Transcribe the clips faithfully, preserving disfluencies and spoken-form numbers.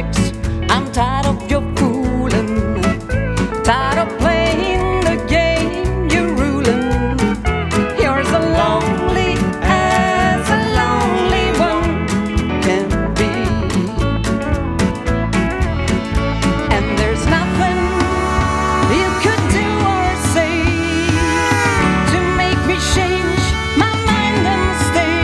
tricks. I'm tired of your fooling, tired of playing the game you're ruling. You're as lonely as a lonely one can be, and there's nothing you could do or say to make me change my mind and stay.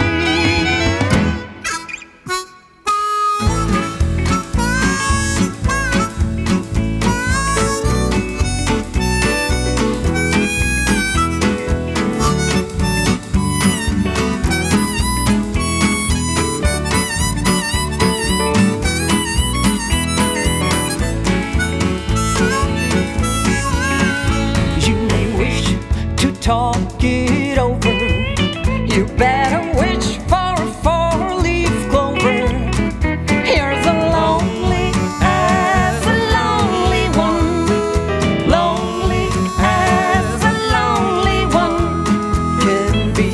Talk it over. You better wish for a four-leaf clover. Here's a lonely as a lonely one, lonely as a lonely one can be.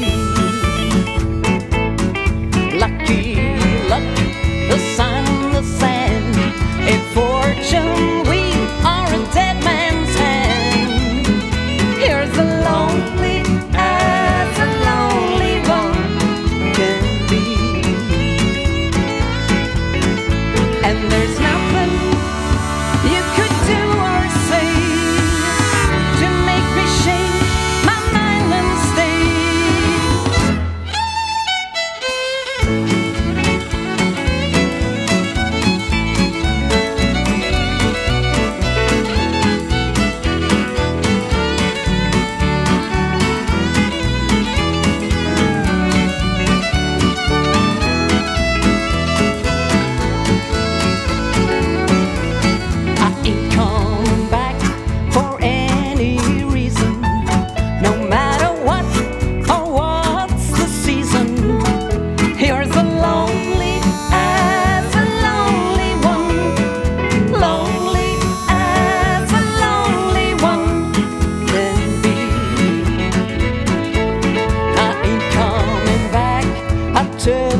Lucky luck, the sun, the sand, in fortune we are a dead man's hand. Here's a lonely as a lonely one can be, and there's nothing you could do or say to make me change my mind and stay. Tell